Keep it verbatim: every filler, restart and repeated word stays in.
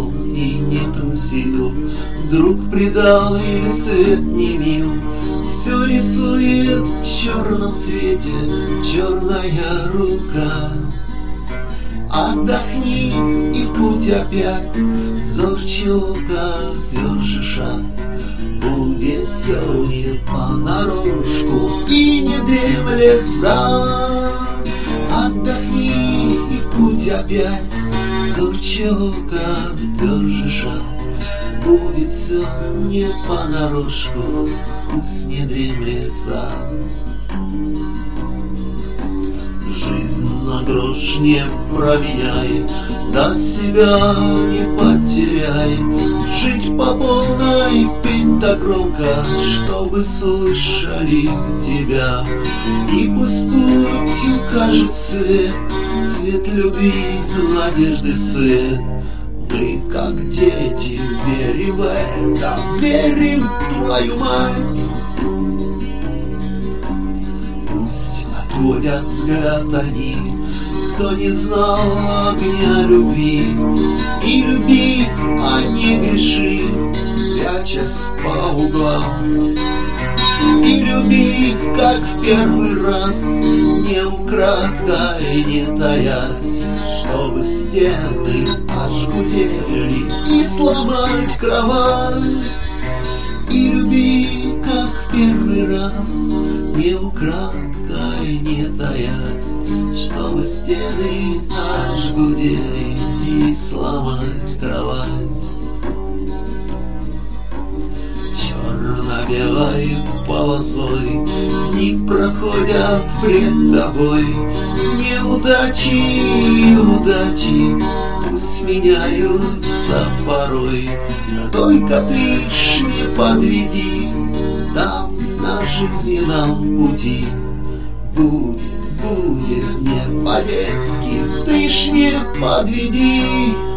устал и нету сил, друг предал или свет не мил, все рисует в черном свете черная рука. Отдохни, и в путь опять зорче око, тверже шаг. Будет все не понарошку и не дремлет враг. Отдохни, и в путь опять зорче око, тверже шаг. Будет все не понарошку, пусть не дремлет враг. Жизнь на грош не променяй, да себя не потеряй. Жить по полной, петь так громко, чтобы слышали тебя. И пусть путь укажет свет, свет любви, надежды свет. Мы, как дети, верим в это, верим в твою мать. Пусть отводят взгляд они, кто не знал огня любви. И люби, а не греши, прячась по углам. И люби, как в первый раз, не украдкой, не таясь, чтобы стены аж гудели и сломать кровать. И люби, как в первый раз, не украдкой, не таясь, чтобы стены аж гудели и сломать кровать. Черно-белой полосой дни проходят пред тобой. Неудачи, удачи пусть сменяются порой, только ты ж не подведи, там на жизненном пути будет, будет не по-детски, ты ж не подведи.